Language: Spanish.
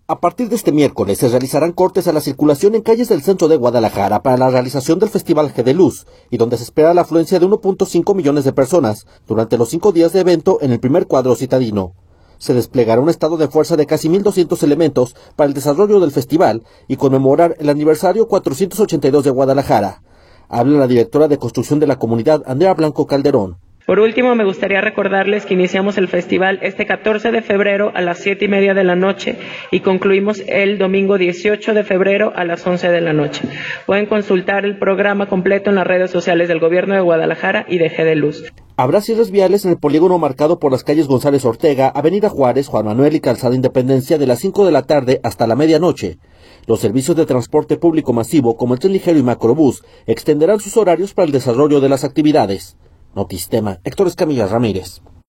A partir de este miércoles se realizarán cortes a la circulación en calles del centro de Guadalajara para la realización del Festival G de Luz, y donde se espera la afluencia de 1.5 millones de personas durante los 5 días de evento en el primer cuadro citadino. Se desplegará un estado de fuerza de casi 1.200 elementos para el desarrollo del festival y conmemorar el aniversario 482 de Guadalajara. Habla la directora de Construcción de la Comunidad, Andrea Blanco Calderón. Por último, me gustaría recordarles que iniciamos el festival este 14 de febrero a las 7:30 de la noche y concluimos el domingo 18 de febrero a las 11 de la noche. Pueden consultar el programa completo en las redes sociales del Gobierno de Guadalajara y de G de Luz. Habrá cierres viales en el polígono marcado por las calles González Ortega, Avenida Juárez, Juan Manuel y Calzada Independencia de las 5 de la tarde hasta la medianoche. Los servicios de transporte público masivo, como el tren ligero y macrobús, extenderán sus horarios para el desarrollo de las actividades. Notistema, Héctor Escamilla Ramírez.